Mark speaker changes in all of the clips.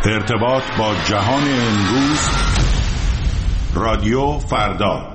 Speaker 1: ارتباط با جهان امروز، رادیو فردا.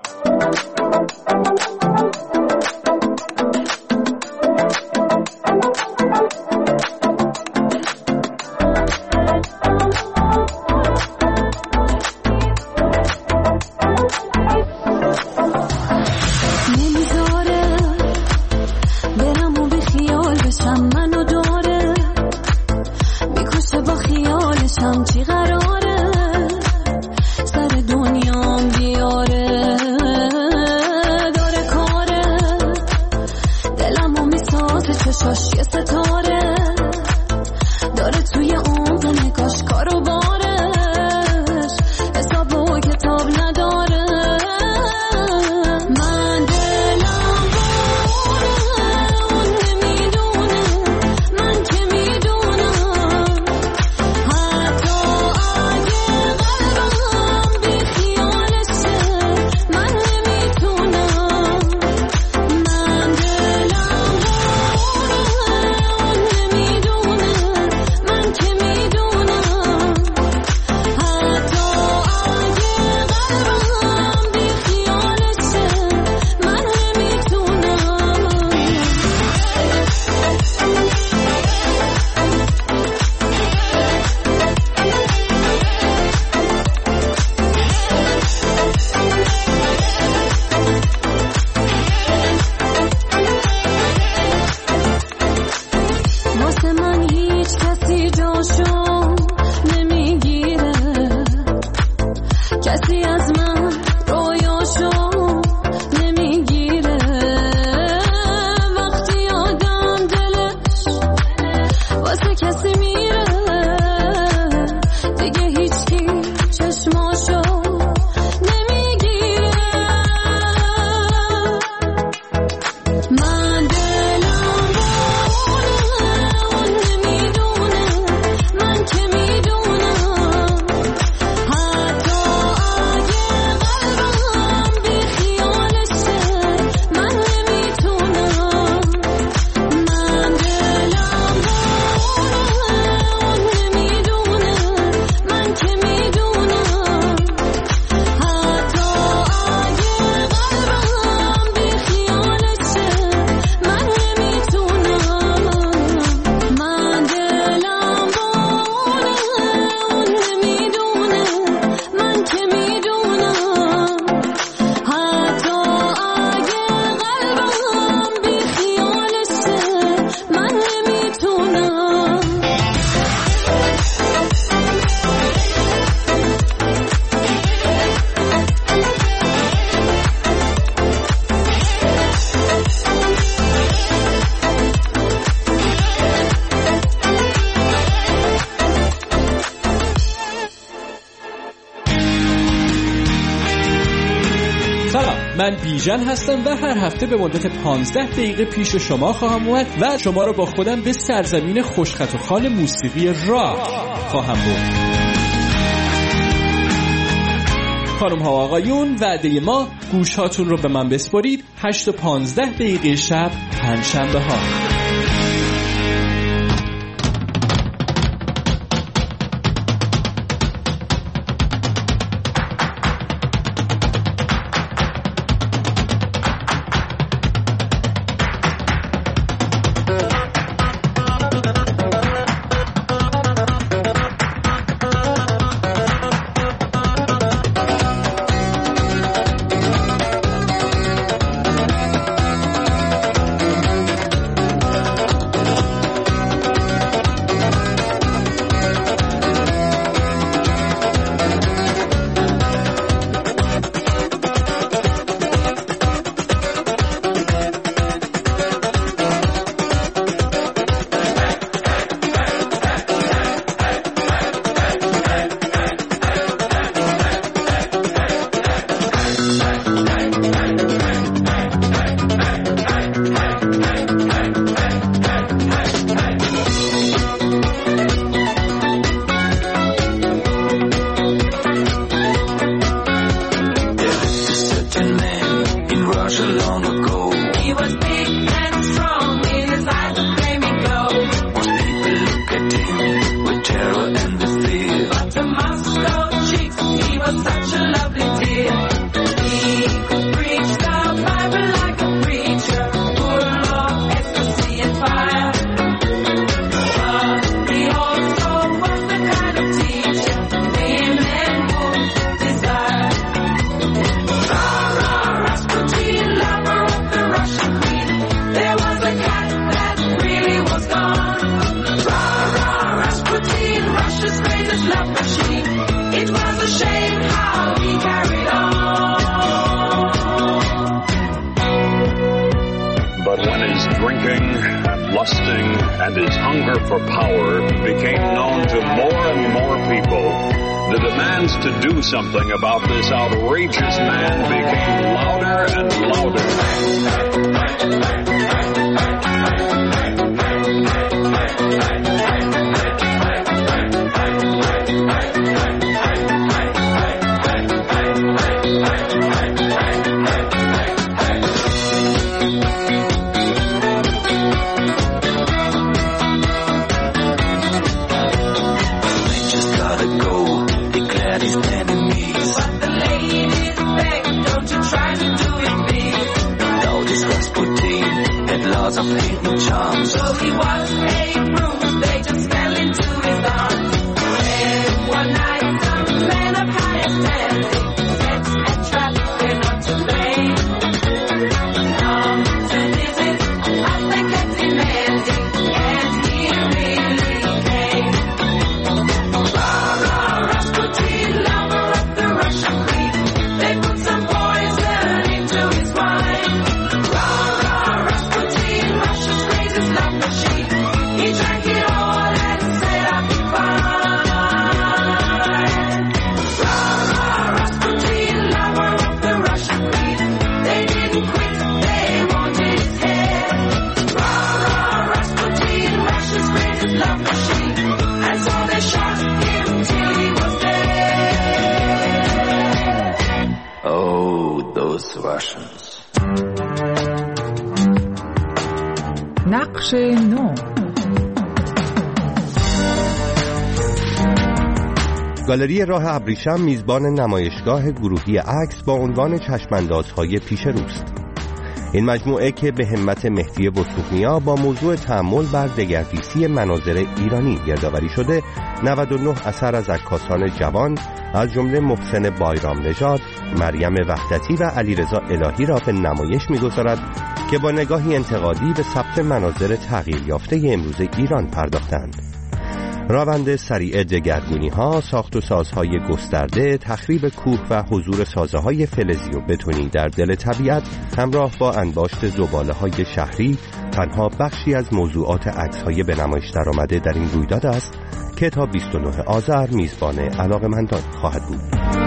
Speaker 2: من بیژن هستم و هر هفته به مدت 15 دقیقه پیش شما خواهم اومد و شما رو با خودم به سرزمین خوشخط و خال موسیقی راک خواهم برد. خانم ها و آقایون، وعده ما گوش هاتون رو به من بسپارید 8 و 15 دقیقه شب پنجشنبه ها.
Speaker 3: for power became known to more and more people, the demands to do something about this outrageous man became louder and louder.
Speaker 4: Of hidden charms. So he was a bruise, they just fell into his arms. And one night, some man of higher standing set a trap, they're not to blame. To visit, as they kept demanding, and he really came. Rasputin, lover of the Russian queen, they put some poison into his wine. Love machine. He drank it all and said I'll be fine. Rasputin, lover of the Russian queen. They didn't quit, they wanted his head. Rasputin, Russia's greatest love machine. And so they shot him till he was dead. Oh, those Russians.
Speaker 5: نقش نو.
Speaker 6: گالری راه ابریشم میزبان نمایشگاه گروهی عکس با عنوان چشماندازهای پیش روست. این مجموعه که به همت مهدی وثوق‌نیا با موضوع تأمل بر دگردیسی مناظر ایرانی گردآوری شده، 99 اثر از عکاسان جوان از جمله محسن بایرام نژاد، مریم وحدتی و علیرضا الهی را به نمایش می‌گذارد که با نگاهی انتقادی به ثبت مناظر تغییر یافته امروز ایران پرداختند. روند سریع دگرگونی‌ها، ساخت و سازهای گسترده، تخریب کوه و حضور سازه‌های فلزی و بتونی در دل طبیعت همراه با انباشت زباله‌های شهری تنها بخشی از موضوعات عکس‌های به نمایش درآمده در این رویداد است که تا 29 آذر میزبان علاقه‌مندان خواهد بود.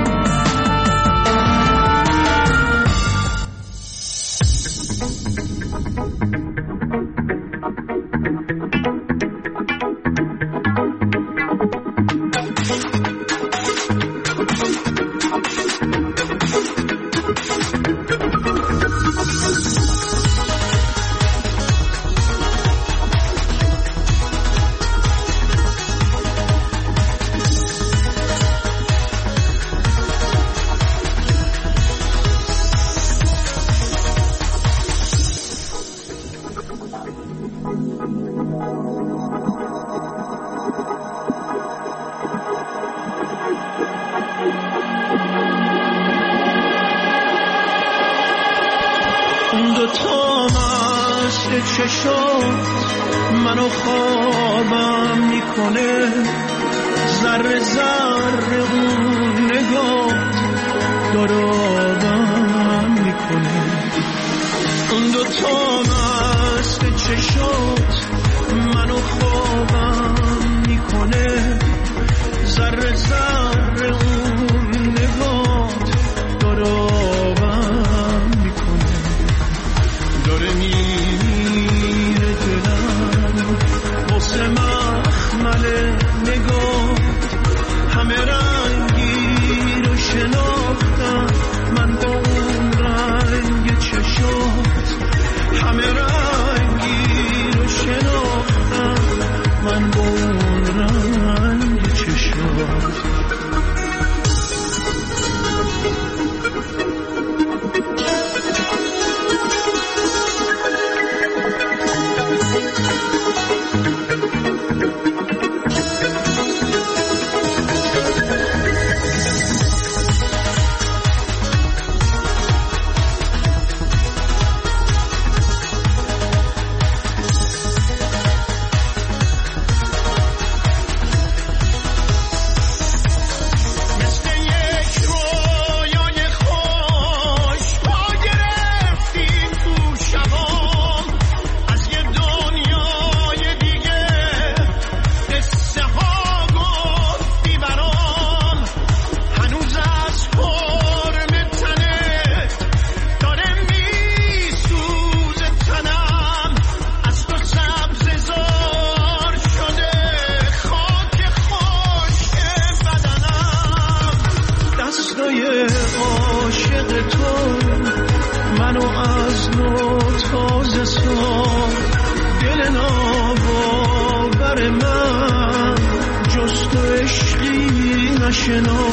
Speaker 7: منو خوابم میکنه، ذره ذره اون نگات دارابم میکنه. اون دوتا مست چشات منو خوابم میکنه، ذره ذره اون نگات دارابم میکنه. داره میره دلم واسه مخمل نگات، همه رنگی رو شناختم من با اون رنگ چشات، همه رنگی رو شناختم من با اون رنگ چشات. نشنو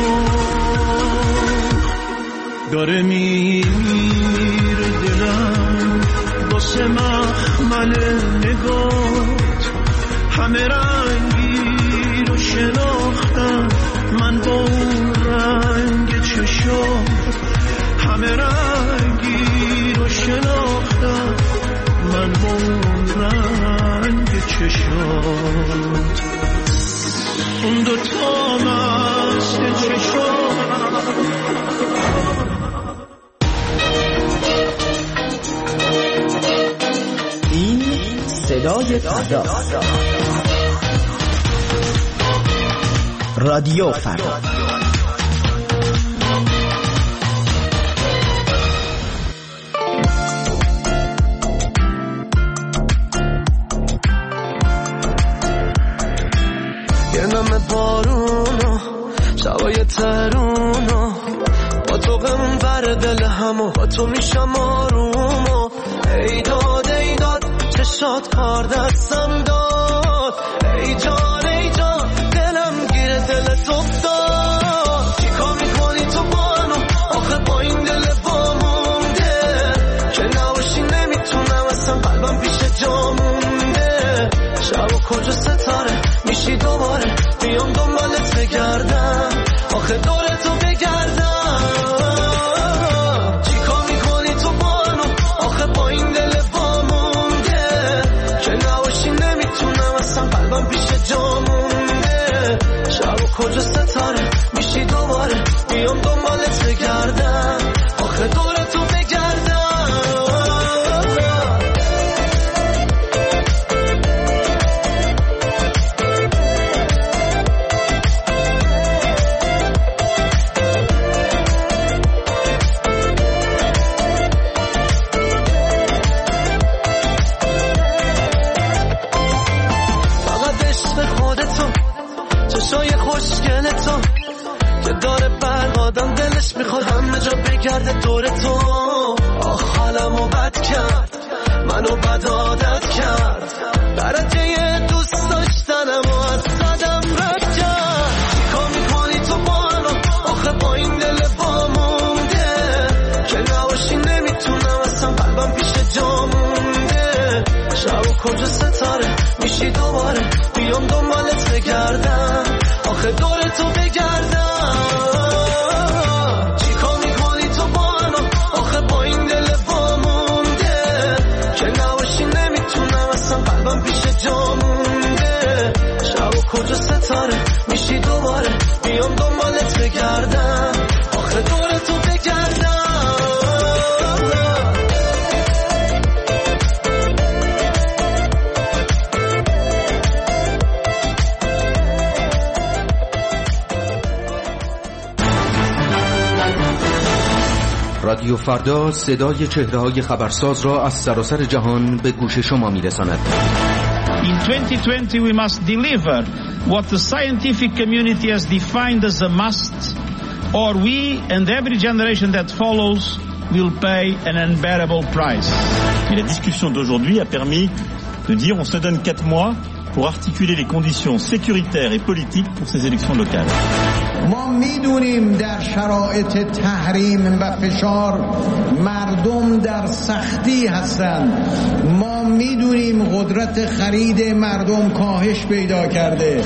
Speaker 7: داره میره دلم واسه مخمل نگات همه رنگی رو شناختم من با اون رنگ چشات همه رنگی رو شناختم من با اون رنگ چشات اون دوتا مست چشات
Speaker 5: این صدای فردا رادیو فردا
Speaker 8: یه نم بارونو شبای ترونو با تو غمون بر دل همو با تو میشم آرومو ای داد چشات کار دستم داد ای جان دلم گیره دلت افتاد چیکار میکنی تو بانو آخه با این دل با مونده که نباشی نمیتونم اصلا قلبم پیش جا مونده شب و کجا ستاره میشی دوباره بیام دنبالت بگردم آخه دورتو بگردم چیکار میکنی تو بانو آخه با این دل با مونده که نباشی نمیتونم اصلا قلبم پیش جا مونده شب و کجا ستاره میشی دوباره بیام دنبالت بگردم آخه دورتو بگردم چشای خوشگل تو که داره برقادم دلش میخواد همه جا بگرده دور تو آخ حالمو بد کرد منو بد عادت کرد درجه دوست داشتنم و از صدم رد کرد چیکار میکنی تو بانو آخه با این دل با مونده که نباشی نمیتونم اصلا قلبم پیش جا مونده شب و کجا ستاره میشی دوباره بیام دنبالت بگردم آخه دورتو بگردم چیکار میکنی تو بانو آخه با این دل با مونده که نباشی نمیتونم اصلا قلبم پیش جا مونده شب و کجا ستاره میشی دوباره بیام دنبالت بگردم آخه دورتو بگردم
Speaker 9: رادیو فردا صدای چهره‌های خبرساز را از سراسر جهان به گوش شما می‌رساند.
Speaker 10: In 2020 we must deliver what the scientific community has defined as a must, or we and every generation that follows will pay an unbearable price.
Speaker 11: Et la discussion d'aujourd'hui a permis de dire on se donne 4 mois pour articuler les conditions sécuritaires et politiques pour ces élections locales.
Speaker 12: ما میدونیم در شرایط تحریم و فشار مردم در سختی هستند. ما میدونیم قدرت خرید مردم کاهش پیدا کرده.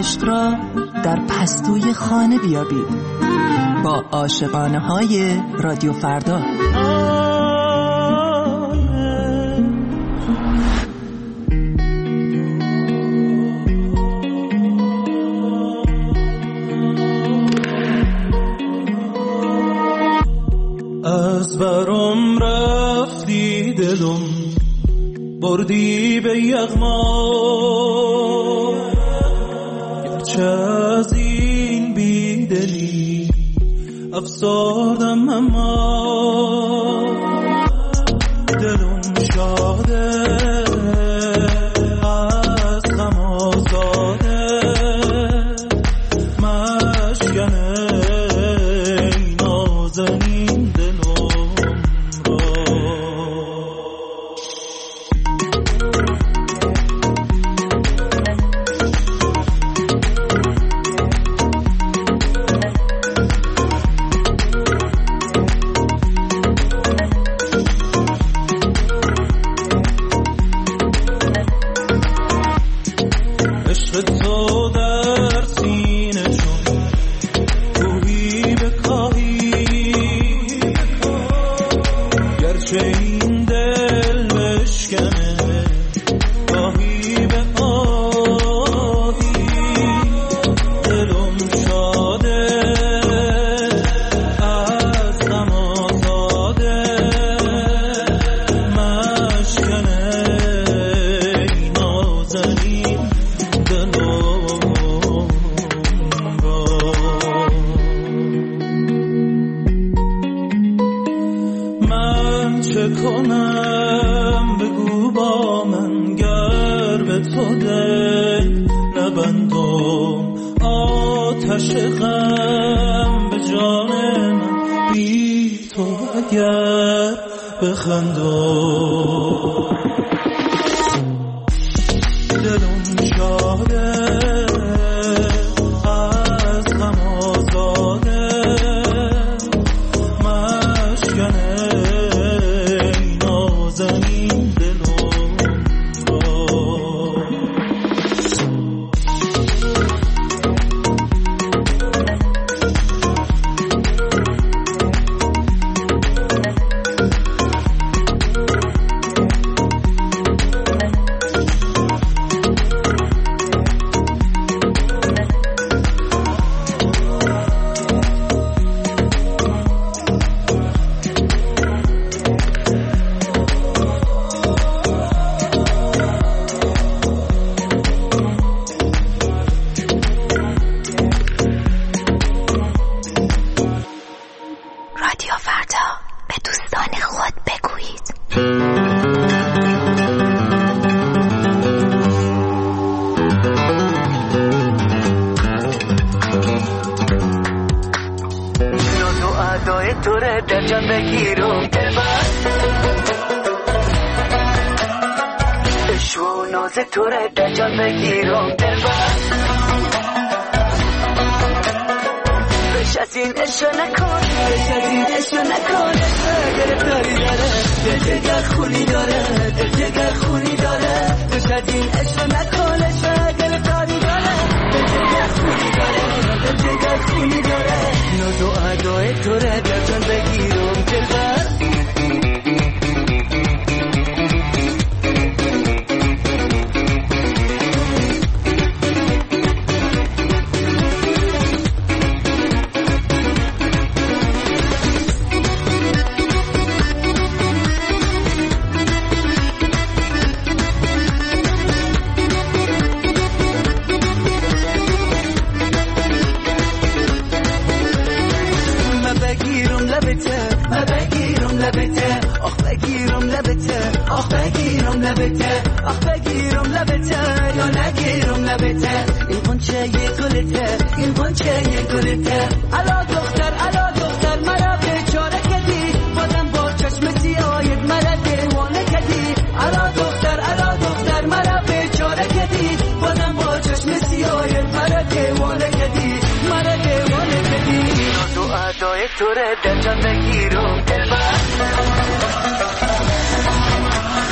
Speaker 5: عشق را در پستوی خانه بیابید با عاشقانه های رادیو فردا.
Speaker 7: از برام رفتی دلم بردی به یغما، گرچه از این بیدلی افسردم اما دلم شاده از غم آزاده، مشکنه ای نازنین دلم را.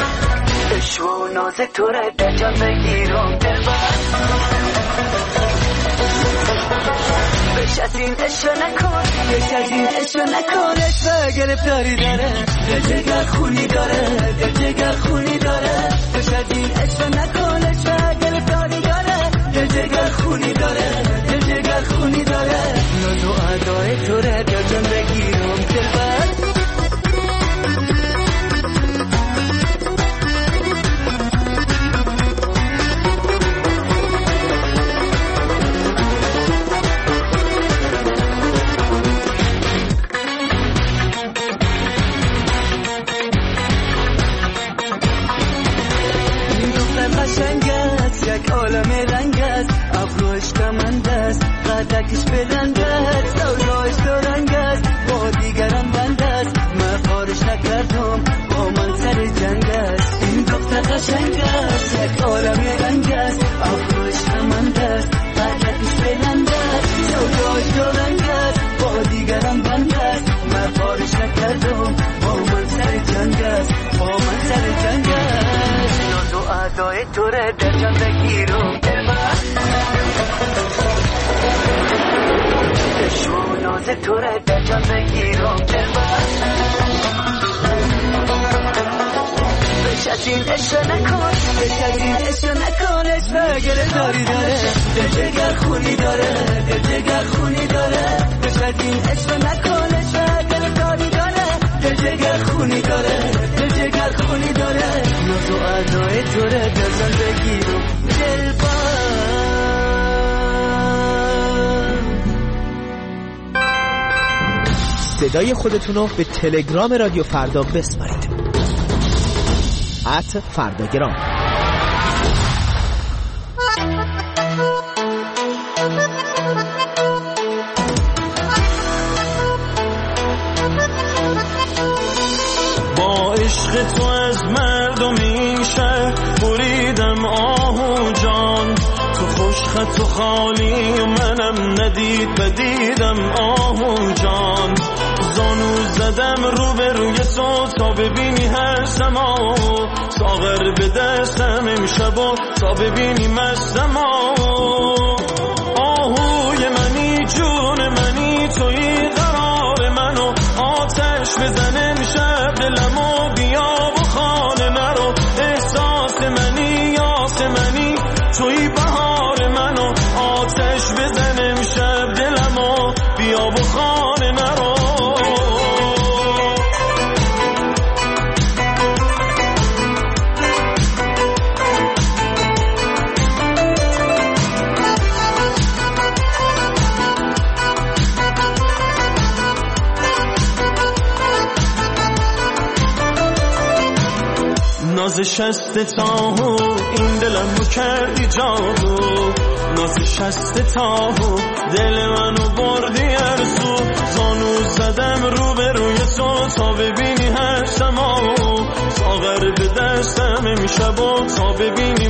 Speaker 8: ناز تو را در جان بگیرم دلبر بش از این عشق نکن، بش از این عشق نکن. عشق گرفتاری داره، دل جگر خونی داره، دل جگر خونی داره. بش از این عشق نکن، عشق گرفتاری داره، دل جگر خونی داره، دل جگر خونی داره. ناز و ادای تو ره دل جان بگیرم دلبر. یک عالم رنگ است، ابروش کمند است، قدکش بلند است، سودایش دورنگ است، با دیگران بند است. من کارش نکردم، با من سر جنگ است. این دختر قشنگ است، یک عالم رنگ است، ابروش کمند است، قدکش بلند است، سودایش دورنگ است، با دیگران بند است. من کارش نکردم، با من سر جنگ است، با من سر جنگ است. ناز و ادای تو ره در جان بگیرم دلبر. چشم و ناز تو ره در جان بگیرم دلبر. بش از این عشق نکن، بش از این عشق نکن. عشق گرفتاری داره، دل جگر خونی داره، دل جگر خونی داره. بش از این عشق نکن، عشق گرفتاری داره، دل جگر خونی داره، دل جگر خونی داره. ناز و ادای تو ره در جان بگیرم دلبر.
Speaker 13: صدای خودتونو به تلگرام رادیو فردا بسپارید. @فرداگرام.
Speaker 7: با عشق تو از مردم این شهر بریدم آهو جان. تو خوش خط و خالی و منم ندید بدیدم آهو جان. زانو زدم رو به روی تو تا ببینی هر سما، ساغر به دستم امشب و تا ببینی مستم. آهوی منی جون منی توی قرار منو، آتش بزن امشب دلمو بیا و خانه نرو. احساس منی یاس منی توی بهار منو، آتش بزن امشب دلمو بیا و خانه نرو. ناز شست تاهو این دلم رو کردی جادو. ناز شست تاهو دل منو بردی ارسو. زانو زدم رو به روی تو تا ببینی هر سما، ساغر به دستم امشب و تا ببینی